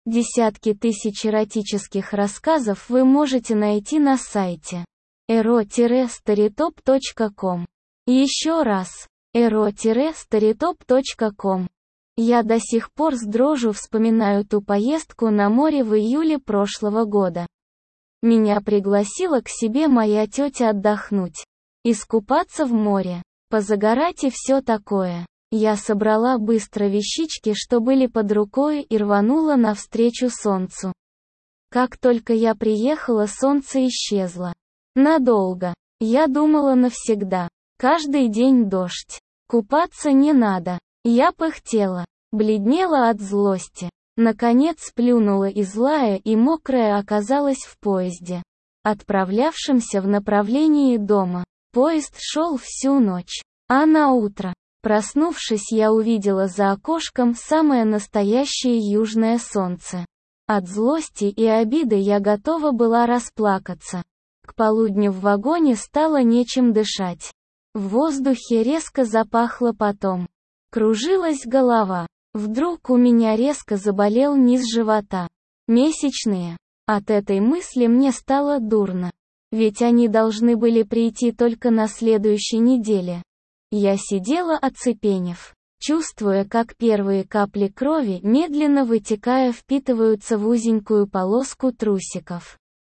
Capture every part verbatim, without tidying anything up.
Десятки тысяч эротических рассказов вы можете найти на сайте эро старитоп точка ком. Еще раз, эро старитоп точка ком. Я до сих пор с дрожью вспоминаю ту поездку на море в июле прошлого года. Меня пригласила к себе моя тетя отдохнуть, искупаться в море, позагорать и все такое. Я собрала быстро вещички, что были под рукой, и рванула навстречу солнцу. Как только я приехала, солнце исчезло. Надолго. Я думала навсегда. Каждый день дождь. Купаться не надо. Я пыхтела, бледнела от злости. Наконец плюнула и злая и мокрая оказалась в поезде, отправлявшемся в направлении дома. Поезд шел всю ночь. А на утро, проснувшись, я увидела за окошком самое настоящее южное солнце. От злости и обиды я готова была расплакаться. К полудню в вагоне стало нечем дышать. В воздухе резко запахло потом. Кружилась голова. Вдруг у меня резко заболел низ живота. Месячные. От этой мысли мне стало дурно. Ведь они должны были прийти только на следующей неделе. Я сидела оцепенев, чувствуя, как первые капли крови, медленно вытекая, впитываются в узенькую полоску трусиков.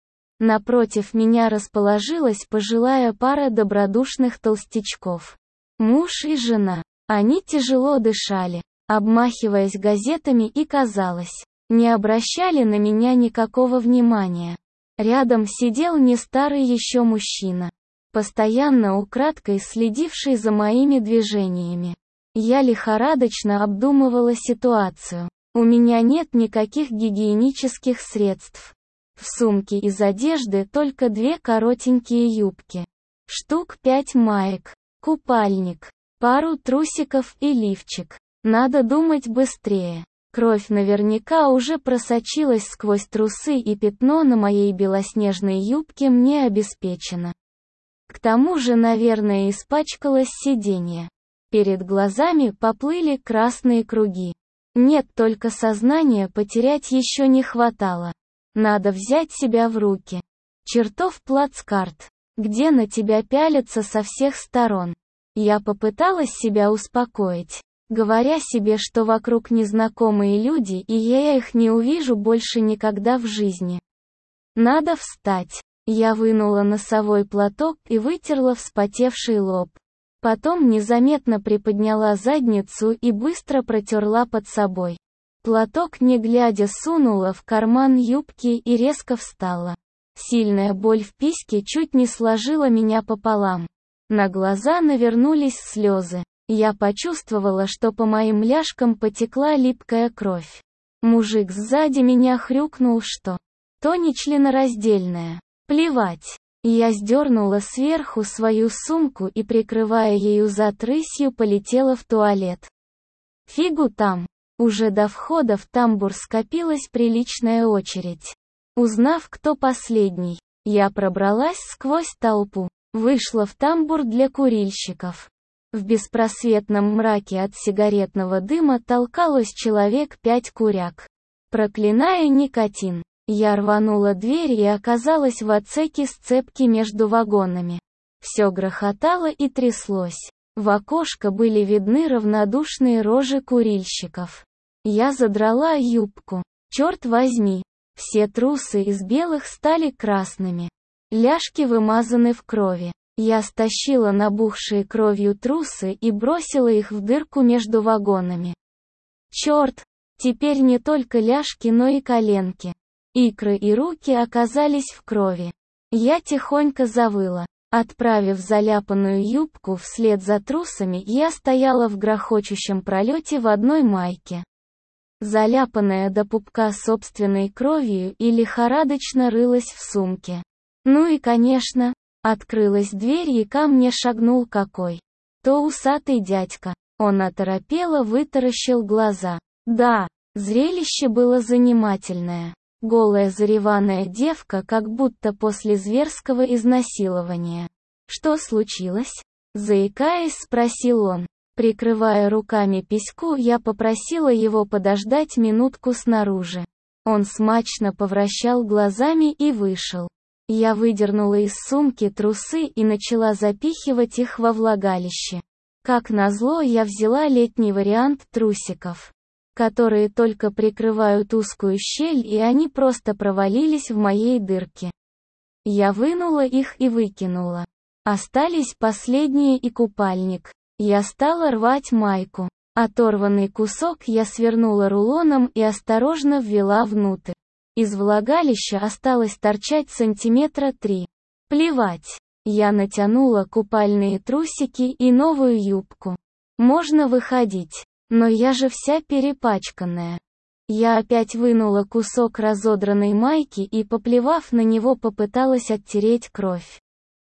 Напротив меня расположилась пожилая пара добродушных толстячков. Муж и жена. Они тяжело дышали, обмахиваясь газетами и, казалось, не обращали на меня никакого внимания. Рядом сидел не старый еще мужчина, постоянно украдкой следивший за моими движениями. Я лихорадочно обдумывала ситуацию. У меня нет никаких гигиенических средств. В сумке из одежды только две коротенькие юбки, штук пять маек, купальник, пару трусиков и лифчик. Надо думать быстрее. Кровь наверняка уже просочилась сквозь трусы, и пятно на моей белоснежной юбке мне обеспечено. К тому же, наверное, испачкалось сиденье. Перед глазами поплыли красные круги. Нет, только сознание потерять еще не хватало. Надо взять себя в руки. Чертов плацкарт, где на тебя пялятся со всех сторон. Я попыталась себя успокоить, говоря себе, что вокруг незнакомые люди, и я их не увижу больше никогда в жизни. Надо встать. Я вынула носовой платок и вытерла вспотевший лоб. Потом незаметно приподняла задницу и быстро протерла под собой. Платок, не глядя, сунула в карман юбки и резко встала. Сильная боль в письке чуть не сложила меня пополам. На глаза навернулись слезы. Я почувствовала, что по моим ляжкам потекла липкая кровь. Мужик сзади меня хрюкнул, что то нечленораздельное. Плевать. Я сдернула сверху свою сумку и, прикрывая ею зад рысью, полетела в туалет. Фигу там. Уже до входа в тамбур скопилась приличная очередь. Узнав, кто последний, я пробралась сквозь толпу, вышла в тамбур для курильщиков. В беспросветном мраке от сигаретного дыма толкалось человек пять куряк. Проклиная никотин, я рванула дверь и оказалась в отсеке сцепки между вагонами. Все грохотало и тряслось. В окошко были видны равнодушные рожи курильщиков. Я задрала юбку. Черт возьми, все трусы из белых стали красными. Ляжки вымазаны в крови. Я стащила набухшие кровью трусы и бросила их в дырку между вагонами. Черт, теперь не только ляжки, но и коленки. Икры и руки оказались в крови. Я тихонько завыла. Отправив заляпанную юбку вслед за трусами, я стояла в грохочущем пролете в одной майке, заляпанная до пупка собственной кровью, и лихорадочно рылась в сумке. Ну и, конечно, открылась дверь, и ко мне шагнул какой то усатый дядька. Он оторопело вытаращил глаза. Да, зрелище было занимательное. Голая зареванная девка, как будто после зверского изнасилования. «Что случилось?» Заикаясь, спросил он. Прикрывая руками письку, я попросила его подождать минутку снаружи. Он смачно повращал глазами и вышел. Я выдернула из сумки трусы и начала запихивать их во влагалище. Как назло, я взяла летний вариант трусиков, которые только прикрывают узкую щель, и они просто провалились в моей дырке. Я вынула их и выкинула. Остались последние и купальник. Я стала рвать майку. Оторванный кусок я свернула рулоном и осторожно ввела внутрь. Из влагалища осталось торчать сантиметра три. Плевать. Я натянула купальные трусики и новую юбку. Можно выходить. Но я же вся перепачканная. Я опять вынула кусок разодранной майки и, поплевав на него, попыталась оттереть кровь.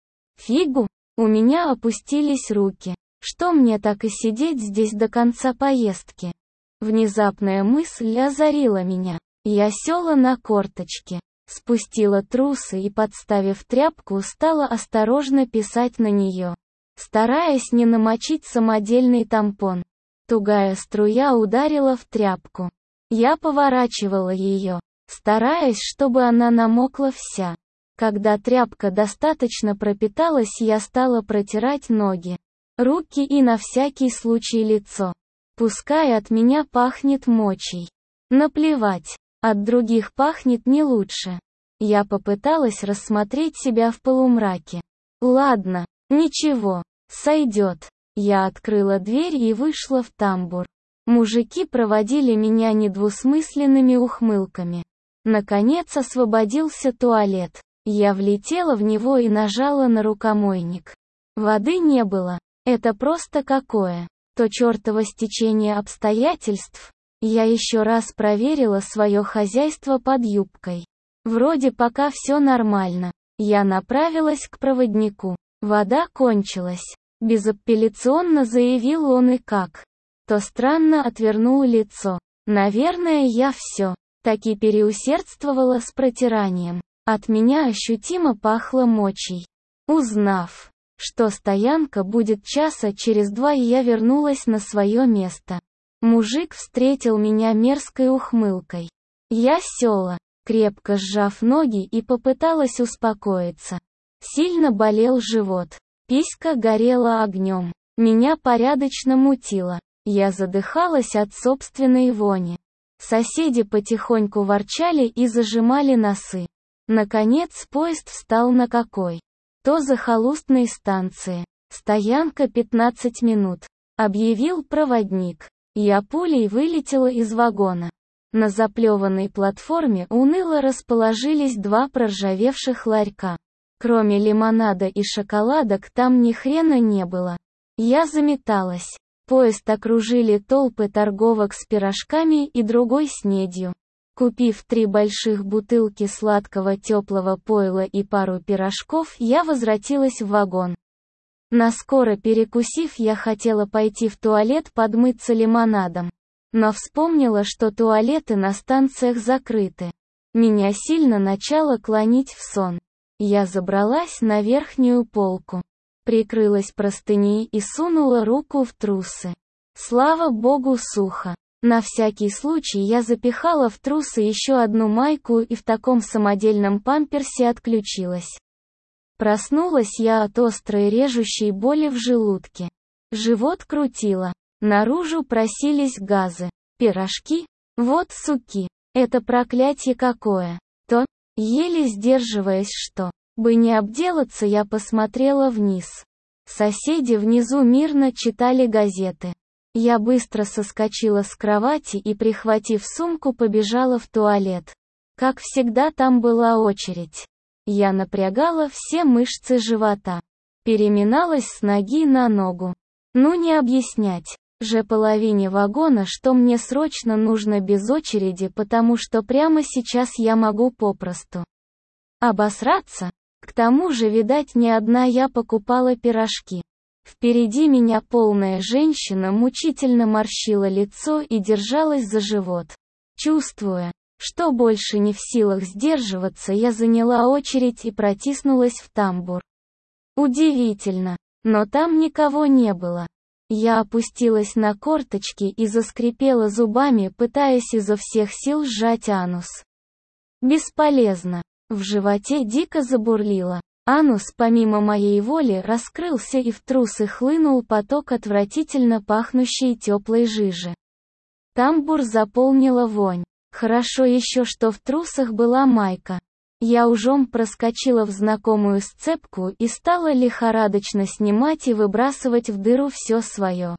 Фигу, у меня опустились руки. Что мне так и сидеть здесь до конца поездки? Внезапная мысль озарила меня. Я села на корточки, спустила трусы и, подставив тряпку, стала осторожно писать на нее, стараясь не намочить самодельный тампон. Тугая струя ударила в тряпку. Я поворачивала ее, стараясь, чтобы она намокла вся. Когда тряпка достаточно пропиталась, я стала протирать ноги, руки и на всякий случай лицо. Пускай от меня пахнет мочей. Наплевать, от других пахнет не лучше. Я попыталась рассмотреть себя в полумраке. Ладно, ничего, сойдет. Я открыла дверь и вышла в тамбур. Мужики проводили меня недвусмысленными ухмылками. Наконец освободился туалет. Я влетела в него и нажала на рукомойник. Воды не было. Это просто какое? То чертово стечение обстоятельств. Я еще раз проверила свое хозяйство под юбкой. Вроде пока все нормально. Я направилась к проводнику. Вода кончилась. Безапелляционно заявил он и как. То странно отвернул лицо. Наверное, я все таки переусердствовала с протиранием. От меня ощутимо пахло мочей. Узнав, что стоянка будет часа через два, я вернулась на свое место. Мужик встретил меня мерзкой ухмылкой. Я села, крепко сжав ноги, и попыталась успокоиться. Сильно болел живот. Писька горела огнем. Меня порядочно мутило. Я задыхалась от собственной вони. Соседи потихоньку ворчали и зажимали носы. Наконец поезд встал на какой-то захолустной станции. Стоянка пятнадцать минут. Объявил проводник. Я пулей вылетела из вагона. На заплеванной платформе уныло расположились два проржавевших ларька. Кроме лимонада и шоколадок там ни хрена не было. Я заметалась. Поезд окружили толпы торговок с пирожками и другой снедью. Купив три больших бутылки сладкого теплого пойла и пару пирожков, я возвратилась в вагон. Наскоро перекусив, я хотела пойти в туалет подмыться лимонадом. Но вспомнила, что туалеты на станциях закрыты. Меня сильно начало клонить в сон. Я забралась на верхнюю полку, прикрылась простыней и сунула руку в трусы. Слава богу, сухо. На всякий случай я запихала в трусы еще одну майку и в таком самодельном памперсе отключилась. Проснулась я от острой режущей боли в желудке. Живот крутило. Наружу просились газы. Пирожки? Вот суки. Это проклятие какое. То, еле сдерживаясь, что бы не обделаться, я посмотрела вниз. Соседи внизу мирно читали газеты. Я быстро соскочила с кровати и, прихватив сумку, побежала в туалет. Как всегда, там была очередь. Я напрягала все мышцы живота. Переминалась с ноги на ногу. Ну не объяснять же половине вагона, что мне срочно нужно без очереди, потому что прямо сейчас я могу попросту обосраться. К тому же, видать, не одна я покупала пирожки. Впереди меня полная женщина мучительно морщила лицо и держалась за живот. Чувствуя, что больше не в силах сдерживаться, я заняла очередь и протиснулась в тамбур. Удивительно, но там никого не было. Я опустилась на корточки и заскрипела зубами, пытаясь изо всех сил сжать анус. Бесполезно. В животе дико забурлило. Анус помимо моей воли раскрылся, и в трусы хлынул поток отвратительно пахнущей теплой жижи. Тамбур заполнила вонь. Хорошо еще, что в трусах была майка. Я ужом проскочила в знакомую сцепку и стала лихорадочно снимать и выбрасывать в дыру все свое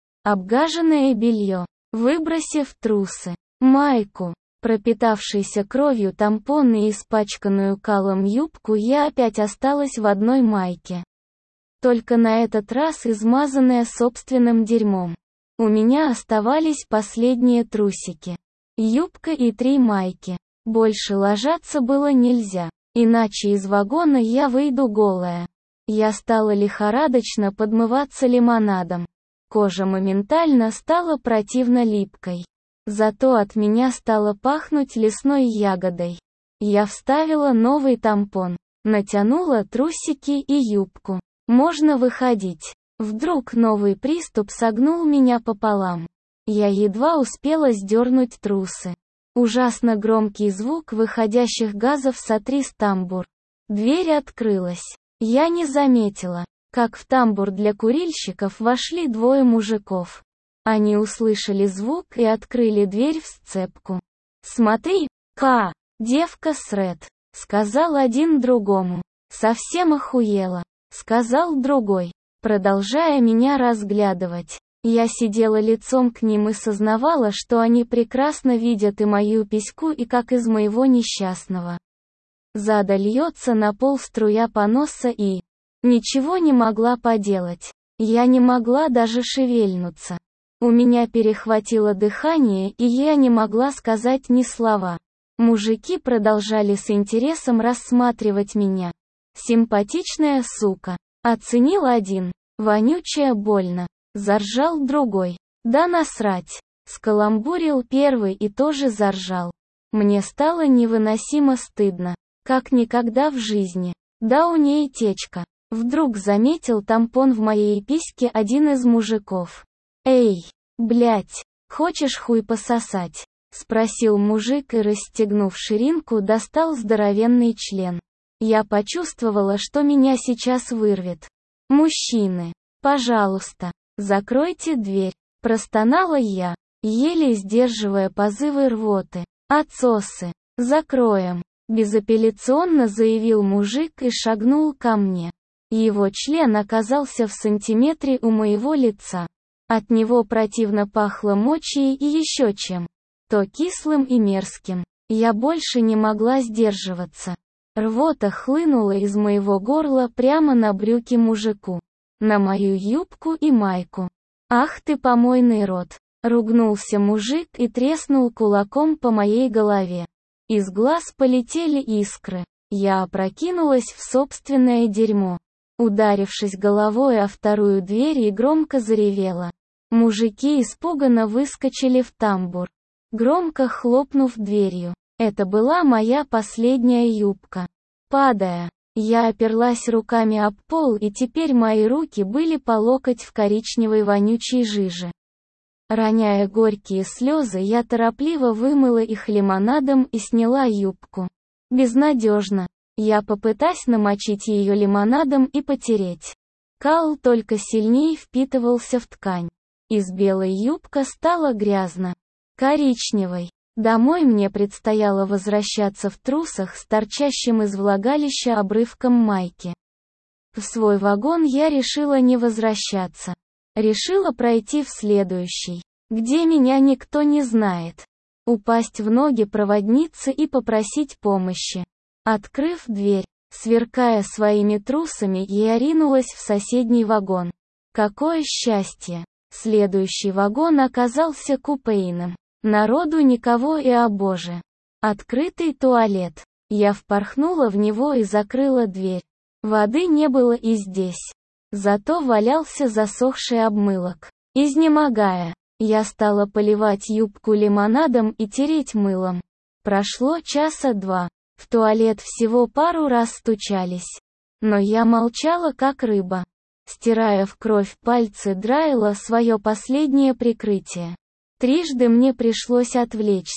обгаженное белье, выбросив трусы, майку, пропитавшийся кровью тампон и испачканную калом юбку, я опять осталась в одной майке. Только на этот раз измазанная собственным дерьмом. У меня оставались последние трусики, юбка и три майки. Больше ложаться было нельзя, иначе из вагона я выйду голая. Я стала лихорадочно подмываться лимонадом. Кожа моментально стала противно липкой. Зато от меня стало пахнуть лесной ягодой. Я вставила новый тампон, натянула трусики и юбку. Можно выходить. Вдруг новый приступ согнул меня пополам. Я едва успела сдернуть трусы. Ужасно громкий звук выходящих газов сотряс тамбур. Дверь открылась. Я не заметила, как в тамбур для курильщиков вошли двое мужиков. Они услышали звук и открыли дверь в сцепку. «Смотри, Ка, девка срет», — сказал один другому. «Совсем охуела», — сказал другой, продолжая меня разглядывать. Я сидела лицом к ним и сознавала, что они прекрасно видят и мою письку, и как из моего несчастного зада льется на пол струя поноса, и ничего не могла поделать. Я не могла даже шевельнуться. У меня перехватило дыхание, и я не могла сказать ни слова. Мужики продолжали с интересом рассматривать меня. «Симпатичная сука», — оценил один. «Вонючая больно», — заржал другой. «Да насрать», — скаламбурил первый и тоже заржал. Мне стало невыносимо стыдно. Как никогда в жизни. Да у ней течка. Вдруг заметил тампон в моей письке один из мужиков. «Эй, блять, хочешь хуй пососать?» — спросил мужик и, расстегнув ширинку, достал здоровенный член. Я почувствовала, что меня сейчас вырвет. «Мужчины, пожалуйста, закройте дверь», — простонала я, еле сдерживая позывы рвоты. «Отсосы, закроем», — безапелляционно заявил мужик и шагнул ко мне. Его член оказался в сантиметре у моего лица. От него противно пахло мочей и еще чем. То кислым и мерзким. Я больше не могла сдерживаться. Рвота хлынула из моего горла прямо на брюки мужику. На мою юбку и майку. «Ах ты помойный рот!» — ругнулся мужик и треснул кулаком по моей голове. Из глаз полетели искры. Я опрокинулась в собственное дерьмо, ударившись головой о вторую дверь, и громко заревела. Мужики испуганно выскочили в тамбур, громко хлопнув дверью. Это была моя последняя юбка. Падая, я оперлась руками об пол, и теперь мои руки были по локоть в коричневой вонючей жиже. Роняя горькие слезы, я торопливо вымыла их лимонадом и сняла юбку. Безнадежно. Я попыталась намочить ее лимонадом и потереть. Кал только сильнее впитывался в ткань. Из белой юбка стала грязно коричневой. Домой мне предстояло возвращаться в трусах с торчащим из влагалища обрывком майки. В свой вагон я решила не возвращаться. Решила пройти в следующий, где меня никто не знает. Упасть в ноги проводницы и попросить помощи. Открыв дверь, сверкая своими трусами, я ринулась в соседний вагон. Какое счастье! Следующий вагон оказался купейным. Народу никого, и о боже! Открытый туалет. Я впорхнула в него и закрыла дверь. Воды не было и здесь. Зато валялся засохший обмылок. Изнемогая, я стала поливать юбку лимонадом и тереть мылом. Прошло часа два. В туалет всего пару раз стучались. Но я молчала как рыба. Стирая в кровь пальцы, драила свое последнее прикрытие. Трижды мне пришлось отвлечься.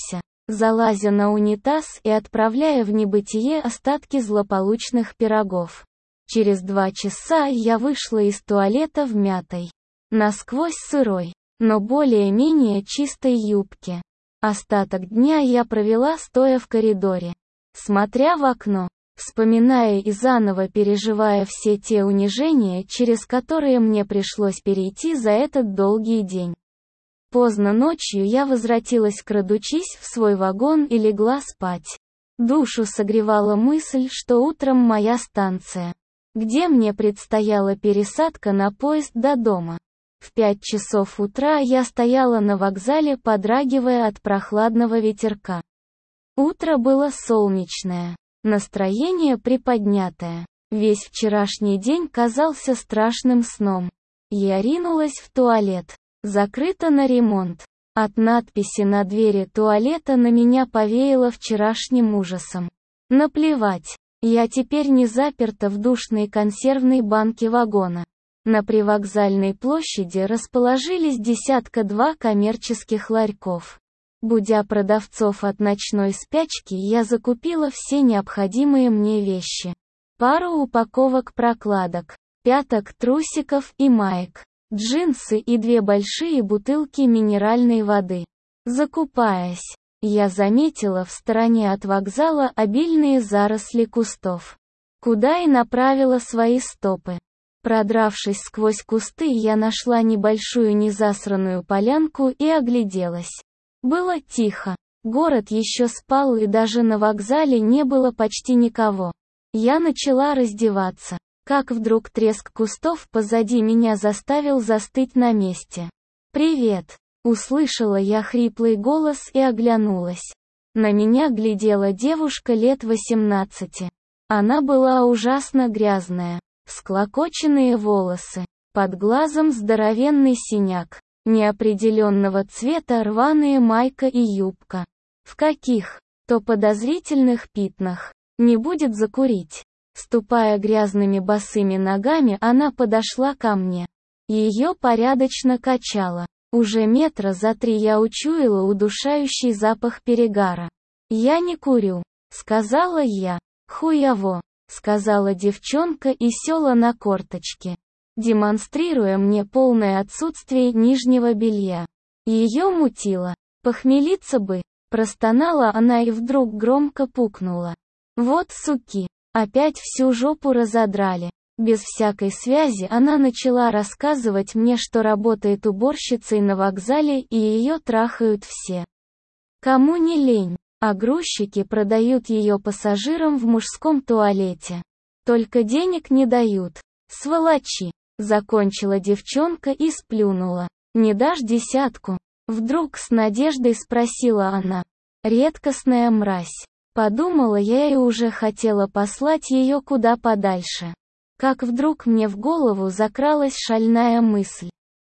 залазя на унитаз и отправляя в небытие остатки злополучных пирогов. Через два часа я вышла из туалета в мятой, насквозь сырой, но более-менее чистой юбке. Остаток дня я провела, стоя в коридоре, смотря в окно, вспоминая и заново переживая все те унижения, через которые мне пришлось перейти за этот долгий день. Поздно ночью я возвратилась, крадучись, в свой вагон и легла спать. Душу согревала мысль, что утром моя станция, где мне предстояла пересадка на поезд до дома. В пять часов утра я стояла на вокзале, подрагивая от прохладного ветерка. Утро было солнечное, настроение приподнятое. Весь вчерашний день казался страшным сном. Я ринулась в туалет. Закрыто на ремонт. От надписи на двери туалета на меня повеяло вчерашним ужасом. Наплевать. Я теперь не заперта в душной консервной банке вагона. На привокзальной площади расположились десятка-два коммерческих ларьков. Будя продавцов от ночной спячки, я закупила все необходимые мне вещи. Пару упаковок прокладок, пяток трусиков и маек, джинсы и две большие бутылки минеральной воды. Закупаясь, я заметила в стороне от вокзала обильные заросли кустов, куда и направила свои стопы. Продравшись сквозь кусты, я нашла небольшую незасранную полянку и огляделась. Было тихо. Город еще спал, и даже на вокзале не было почти никого. Я начала раздеваться, как вдруг треск кустов позади меня заставил застыть на месте. «Привет!» — услышала я хриплый голос и оглянулась. На меня глядела девушка лет восемнадцати. Она была ужасно грязная. Всклокоченные волосы, под глазом здоровенный синяк, неопределенного цвета рваные майка и юбка. В каких-то подозрительных пятнах. Не будет закурить. Ступая грязными босыми ногами, она подошла ко мне. Ее порядочно качало. Уже метра за три я учуяла удушающий запах перегара. «Я не курю», — сказала я. «Хуяво», — сказала девчонка и села на корточки, демонстрируя мне полное отсутствие нижнего белья. Ее мутило. «Похмелиться бы», — простонала она и вдруг громко пукнула. «Вот суки, опять всю жопу разодрали». Без всякой связи она начала рассказывать мне, что работает уборщицей на вокзале и ее трахают все, кому не лень, а грузчики продают ее пассажирам в мужском туалете. Только денег не дают. Сволочи. Закончила девчонка и сплюнула. «Не дашь десятку?» Вдруг с надеждой спросила она. Редкостная мразь. Подумала я и уже хотела послать ее куда подальше. Как вдруг мне в голову закралась шальная мысль.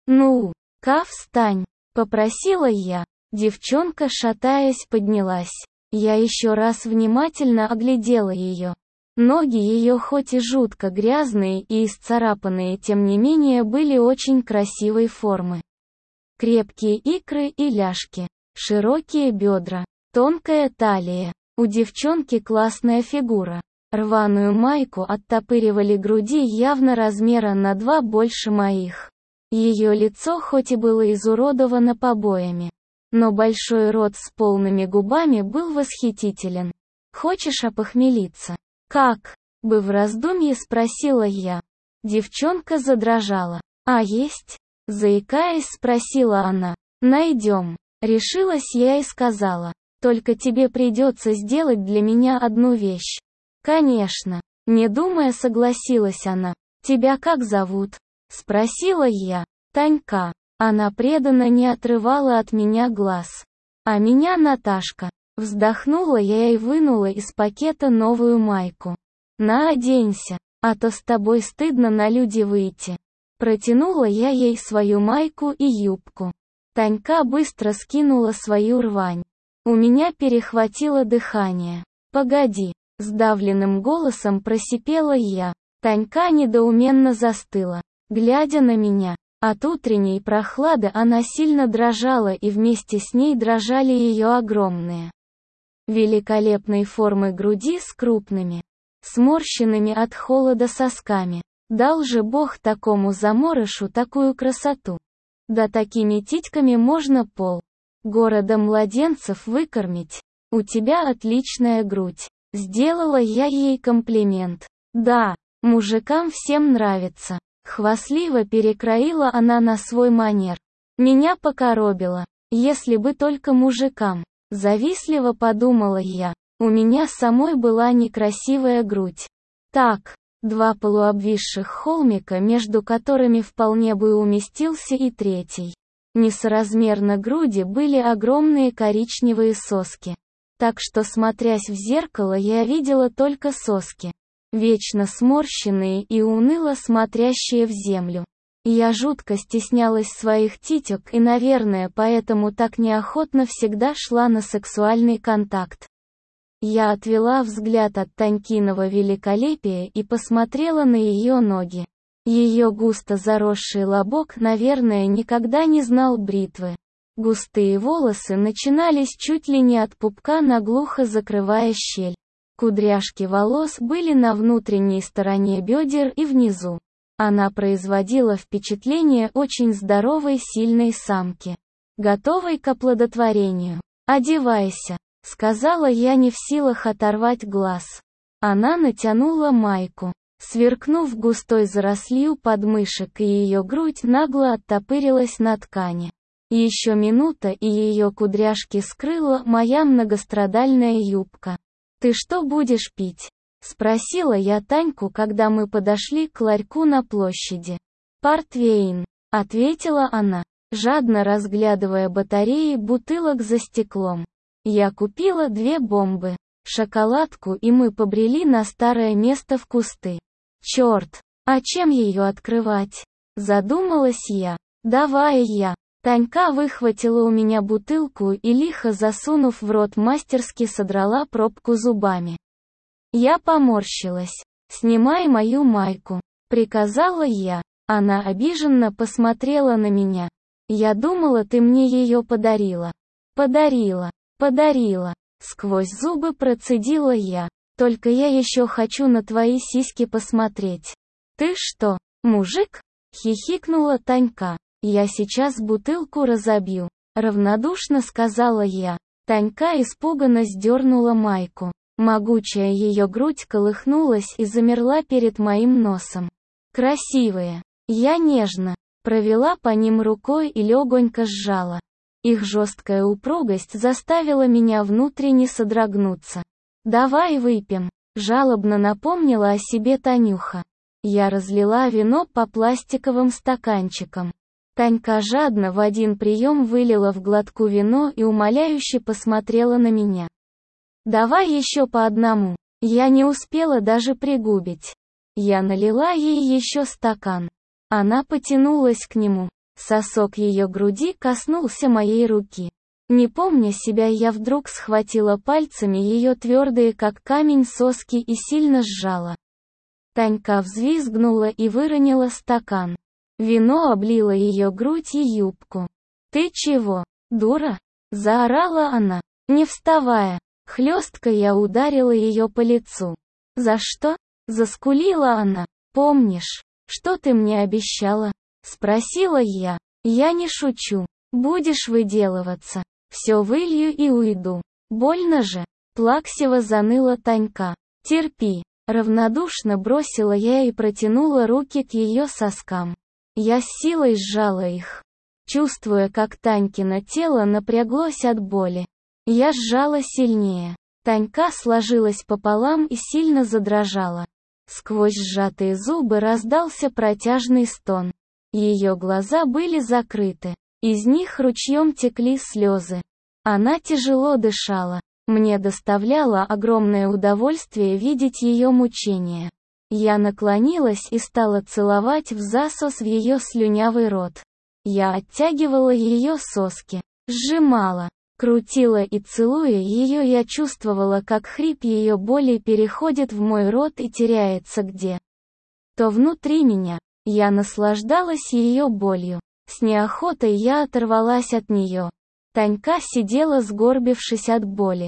«Ну-ка, встань», — попросила я. Девчонка, шатаясь, поднялась. Я еще раз внимательно оглядела ее. Ноги ее, хоть и жутко грязные и исцарапанные, тем не менее были очень красивой формы. Крепкие икры и ляжки, широкие бедра, тонкая талия. У девчонки классная фигура. Рваную майку оттопыривали груди явно размера на два больше моих. Ее лицо хоть и было изуродовано побоями, но большой рот с полными губами был восхитителен. «Хочешь опохмелиться?» «Как?» — бы в раздумье спросила я. Девчонка задрожала. «А есть?» — заикаясь, спросила она. «Найдем». Решилась я и сказала. «Только тебе придется сделать для меня одну вещь». «Конечно». Не думая, согласилась она. «Тебя как зовут?» — спросила я. «Танька». Она преданно не отрывала от меня глаз. «А меня Наташка». Вздохнула я и вынула из пакета новую майку. «На, оденься, а то с тобой стыдно на люди выйти». Протянула я ей свою майку и юбку. Танька быстро скинула свою рвань. У меня перехватило дыхание. «Погоди», — сдавленным голосом просипела я. Танька недоуменно застыла, глядя на меня. От утренней прохлады она сильно дрожала, и вместе с ней дрожали ее огромные великолепной формы груди с крупными, сморщенными от холода сосками. Дал же Бог такому заморышу такую красоту. Да такими титьками можно пол города младенцев выкормить. У тебя отличная грудь. Сделала я ей комплимент. Да, мужикам всем нравится. Хвастливо перекроила она на свой манер. Меня покоробило. Если бы только мужикам. Завистливо подумала я. У меня самой была некрасивая грудь. Так, два полуобвисших холмика, между которыми вполне бы уместился и третий. Несоразмерно груди были огромные коричневые соски. Так что, смотрясь в зеркало, я видела только соски. Вечно сморщенные и уныло смотрящие в землю. Я жутко стеснялась своих титек и, наверное, поэтому так неохотно всегда шла на сексуальный контакт. Я отвела взгляд от Танькиного великолепия и посмотрела на ее ноги. Ее густо заросший лобок, наверное, никогда не знал бритвы. Густые волосы начинались чуть ли не от пупка, наглухо закрывая щель. Кудряшки волос были на внутренней стороне бедер и внизу. Она производила впечатление очень здоровой сильной самки, готовой к оплодотворению. «Одевайся», — сказала я, не в силах оторвать глаз. Она натянула майку. Сверкнув густой зарослью подмышек, и ее грудь нагло оттопырилась на ткани. Еще минута, и ее кудряшки скрыла моя многострадальная юбка. «Ты что будешь пить?» — спросила я Таньку, когда мы подошли к ларьку на площади. «Портвейн», — ответила она, жадно разглядывая батареи бутылок за стеклом. Я купила две бомбы, шоколадку, и мы побрели на старое место в кусты. «Черт, а чем ее открывать?» — задумалась я. «Давай я». Танька выхватила у меня бутылку и, лихо засунув в рот, мастерски содрала пробку зубами. Я поморщилась. «Снимай мою майку», — приказала я. Она обиженно посмотрела на меня. «Я думала, ты мне ее подарила». «Подарила, подарила», — сквозь зубы процедила я. «Только я еще хочу на твои сиськи посмотреть». «Ты что, мужик?» — хихикнула Танька. «Я сейчас бутылку разобью», — равнодушно сказала я. Танька испуганно сдернула майку. Могучая ее грудь колыхнулась и замерла перед моим носом. «Красивые». Я нежно провела по ним рукой и легонько сжала. Их жесткая упругость заставила меня внутренне содрогнуться. «Давай выпьем», — жалобно напомнила о себе Танюха. Я разлила вино по пластиковым стаканчикам. Танька жадно в один прием вылила в глотку вино и умоляюще посмотрела на меня. «Давай еще по одному». Я не успела даже пригубить. Я налила ей еще стакан. Она потянулась к нему. Сосок ее груди коснулся моей руки. Не помня себя, я вдруг схватила пальцами ее твердые как камень соски и сильно сжала. Танька взвизгнула и выронила стакан. Вино облило ее грудь и юбку. «Ты чего, дура?» — заорала она, не вставая. Хлестко я ударила ее по лицу. «За что?» — заскулила она. «Помнишь, что ты мне обещала?» — спросила я. «Я не шучу. Будешь выделываться. Все вылью и уйду. Больно же?» Плаксиво заныла Танька. «Терпи». Равнодушно бросила я и протянула руки к ее соскам. Я с силой сжала их, чувствуя, как Танькино тело напряглось от боли. Я сжала сильнее. Танька сложилась пополам и сильно задрожала. Сквозь сжатые зубы раздался протяжный стон. Ее глаза были закрыты. Из них ручьем текли слезы. Она тяжело дышала. Мне доставляло огромное удовольствие видеть ее мучения. Я наклонилась и стала целовать в засос в ее слюнявый рот. Я оттягивала ее соски, сжимала, крутила и, целуя ее, я чувствовала, как хрип ее боли переходит в мой рот и теряется где-то внутри меня. Я наслаждалась ее болью. С неохотой я оторвалась от нее. Танька сидела, сгорбившись от боли.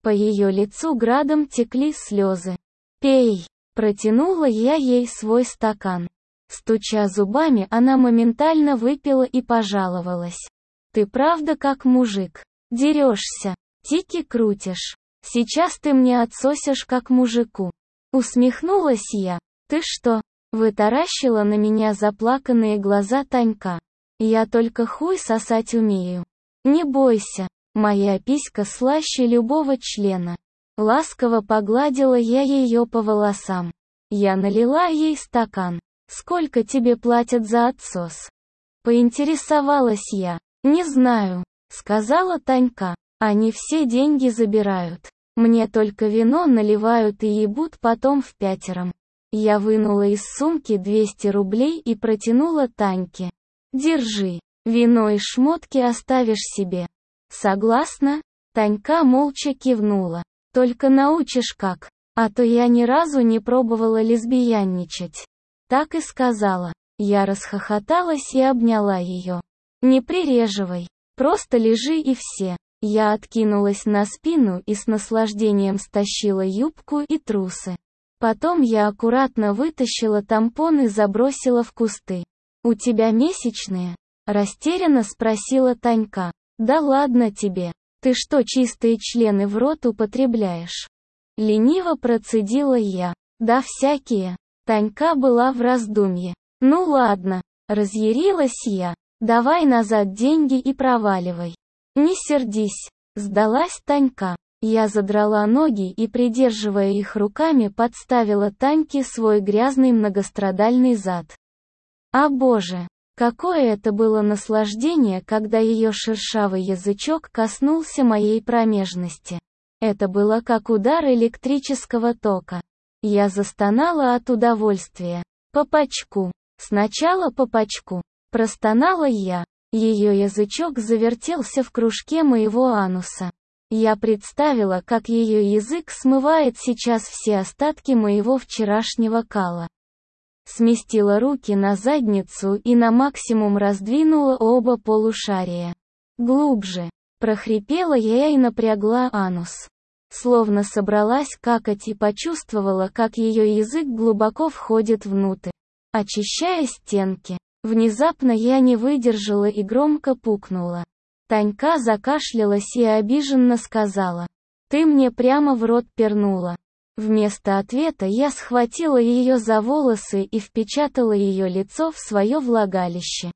По ее лицу градом текли слезы. «Пей!» – протянула я ей свой стакан. Стуча зубами, она моментально выпила и пожаловалась. «Ты правда как мужик? Дерешься, тики крутишь. Сейчас ты мне отсосешь как мужику». Усмехнулась я. «Ты что?» – вытаращила на меня заплаканные глаза Танька. «Я только хуй сосать умею. Не бойся, моя писька слаще любого члена». Ласково погладила я ее по волосам. Я налила ей стакан. «Сколько тебе платят за отсос?» Поинтересовалась я. «Не знаю», — сказала Танька. «Они все деньги забирают. Мне только вино наливают и ебут потом в пятером». Я вынула из сумки двести рублей и протянула Таньке. «Держи, вино и шмотки оставишь себе. Согласна?» Танька молча кивнула. «Только научишь как, а то я ни разу не пробовала лесбиянничать». Так и сказала. Я расхохоталась и обняла ее. «Не приреживай, просто лежи и все». Я откинулась на спину и с наслаждением стащила юбку и трусы. Потом я аккуратно вытащила тампон и забросила в кусты. «У тебя месячные?» – растерянно спросила Танька. «Да ладно тебе, ты что, чистые члены в рот употребляешь?» Лениво процедила я. «Да всякие». Танька была в раздумье. «Ну ладно», — разъярилась я. «Давай назад деньги и проваливай». «Не сердись», — сдалась Танька. Я задрала ноги и, придерживая их руками, подставила Таньке свой грязный многострадальный зад. А боже, какое это было наслаждение, когда ее шершавый язычок коснулся моей промежности. Это было как удар электрического тока. Я застонала от удовольствия. «По пачку. Сначала по пачку». Простонала я. Ее язычок завертелся в кружке моего ануса. Я представила, как ее язык смывает сейчас все остатки моего вчерашнего кала. Сместила руки на задницу и на максимум раздвинула оба полушария. «Глубже», — прохрипела я и напрягла анус. Словно собралась какать и почувствовала, как ее язык глубоко входит внутрь, очищая стенки. Внезапно я не выдержала и громко пукнула. Танька закашлялась и обиженно сказала: «Ты мне прямо в рот пернула». Вместо ответа я схватила ее за волосы и впечатала ее лицо в свое влагалище.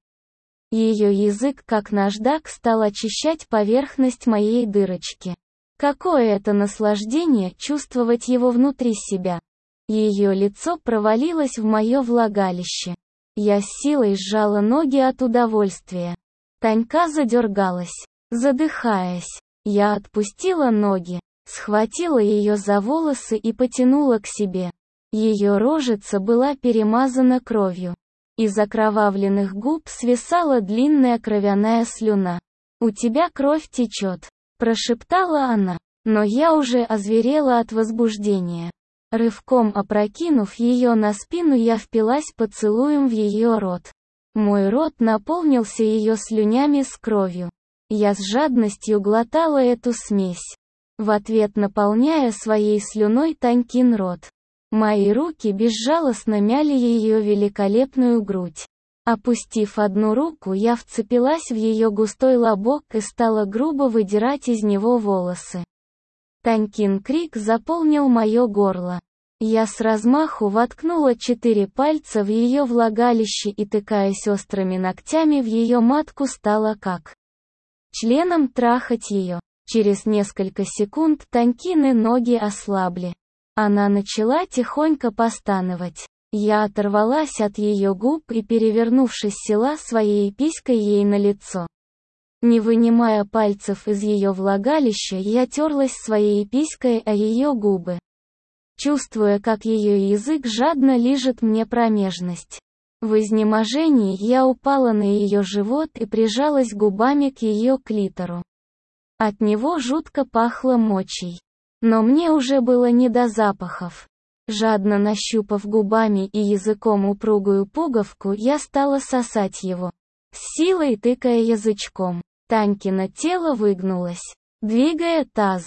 Ее язык, как наждак, стал очищать поверхность моей дырочки. Какое это наслаждение чувствовать его внутри себя. Ее лицо провалилось в мое влагалище. Я с силой сжала ноги от удовольствия. Танька задергалась, задыхаясь. Я отпустила ноги, схватила ее за волосы и потянула к себе. Ее рожица была перемазана кровью. Из окровавленных губ свисала длинная кровяная слюна. «У тебя кровь течет», — прошептала она, но я уже озверела от возбуждения. Рывком опрокинув ее на спину, я впилась поцелуем в ее рот. Мой рот наполнился ее слюнями с кровью. Я с жадностью глотала эту смесь, в ответ наполняя своей слюной Танькин рот. Мои руки безжалостно мяли ее великолепную грудь. Опустив одну руку, я вцепилась в ее густой лобок и стала грубо выдирать из него волосы. Танькин крик заполнил мое горло. Я с размаху воткнула четыре пальца в ее влагалище и, тыкаясь острыми ногтями в ее матку, стала как членом трахать ее. Через несколько секунд Танькины ноги ослабли. Она начала тихонько постановать. Я оторвалась от ее губ и, перевернувшись, села своей писькой ей на лицо. Не вынимая пальцев из ее влагалища, я терлась своей писькой о ее губы, чувствуя, как ее язык жадно лижет мне промежность. В изнеможении я упала на ее живот и прижалась губами к ее клитору. От него жутко пахло мочей. Но мне уже было не до запахов. Жадно нащупав губами и языком упругую пуговку, я стала сосать его, с силой тыкая язычком. Танькино тело выгнулось, двигая тазом.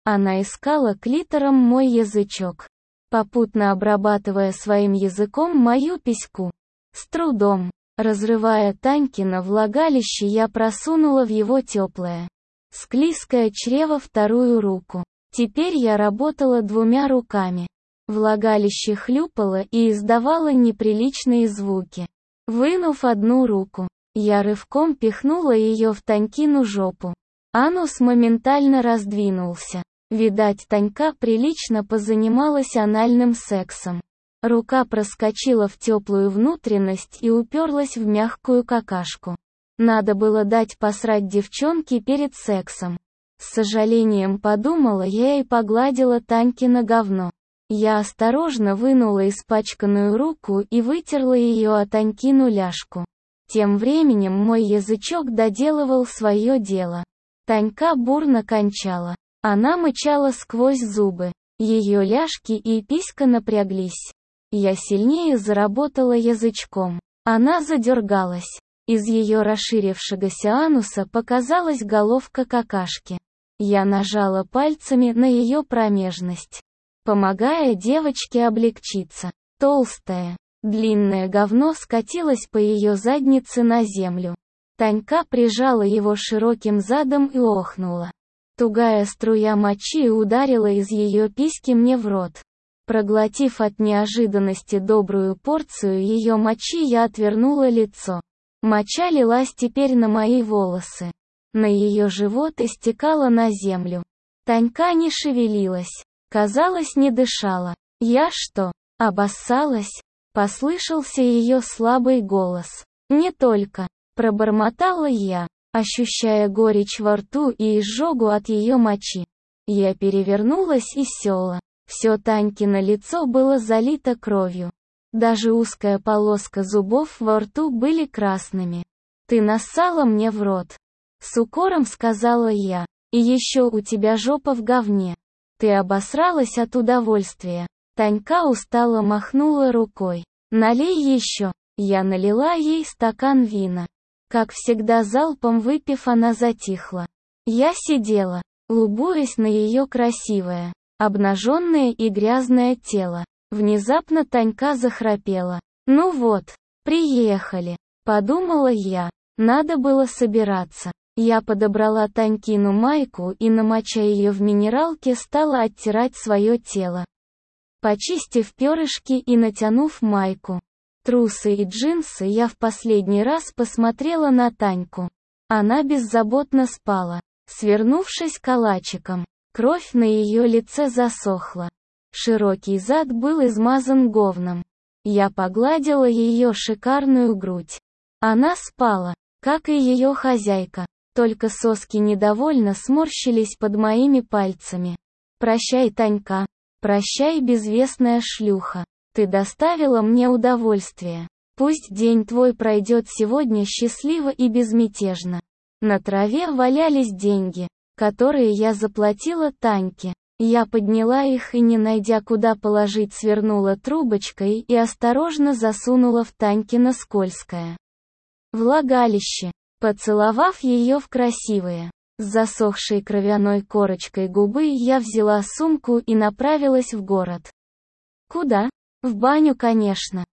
Она искала клитором мой язычок, попутно обрабатывая своим языком мою письку. С трудом, разрывая Танькино влагалище, я просунула в его теплое, склизкое чрево вторую руку. Теперь я работала двумя руками. Влагалище хлюпало и издавало неприличные звуки. Вынув одну руку, я рывком пихнула ее в Танькину жопу. Анус моментально раздвинулся. Видать, Танька прилично позанималась анальным сексом. Рука проскочила в теплую внутренность и уперлась в мягкую какашку. Надо было дать посрать девчонке перед сексом. С сожалением подумала я и погладила Танькино говно. Я осторожно вынула испачканную руку и вытерла ее о Танькину ляжку. Тем временем мой язычок доделывал свое дело. Танька бурно кончала. Она мычала сквозь зубы. Ее ляжки и писька напряглись. Я сильнее заработала язычком. Она задергалась. Из ее расширившегося ануса показалась головка какашки. Я нажала пальцами на ее промежность, помогая девочке облегчиться. Толстое, длинное говно скатилось по ее заднице на землю. Танька прижала его широким задом и охнула. Тугая струя мочи ударила из ее письки мне в рот. Проглотив от неожиданности добрую порцию ее мочи, я отвернула лицо. Моча лилась теперь на мои волосы. На ее живот и стекала на землю. Танька не шевелилась. Казалось, не дышала. «Я что, обоссалась?» — послышался ее слабый голос. «Не только», — пробормотала я, ощущая горечь во рту и изжогу от ее мочи. Я перевернулась и села. Все Танькино лицо было залито кровью. Даже узкая полоска зубов во рту были красными. «Ты нассала мне в рот», — с укором сказала я. «И еще у тебя жопа в говне. Ты обосралась от удовольствия». Танька устало махнула рукой. «Налей еще». Я налила ей стакан вина. Как всегда, залпом выпив, она затихла. Я сидела, любуясь на ее красивое, обнаженное и грязное тело. Внезапно Танька захрапела. «Ну вот, приехали», — подумала я. Надо было собираться. Я подобрала Танькину майку и, намоча ее в минералке, стала оттирать свое тело. Почистив перышки и натянув майку, трусы и джинсы, я в последний раз посмотрела на Таньку. Она беззаботно спала, свернувшись калачиком. Кровь на ее лице засохла. Широкий зад был измазан говном. Я погладила ее шикарную грудь. Она спала, как и ее хозяйка, только соски недовольно сморщились под моими пальцами. «Прощай, Танька, прощай, безвестная шлюха. Ты доставила мне удовольствие. Пусть день твой пройдет сегодня счастливо и безмятежно». На траве валялись деньги, которые я заплатила Таньке. Я подняла их и, не найдя куда положить, свернула трубочкой и осторожно засунула в Танькино скользкое влагалище, поцеловав ее в красивые, с засохшей кровяной корочкой губы, я взяла сумку и направилась в город. Куда? В баню, конечно.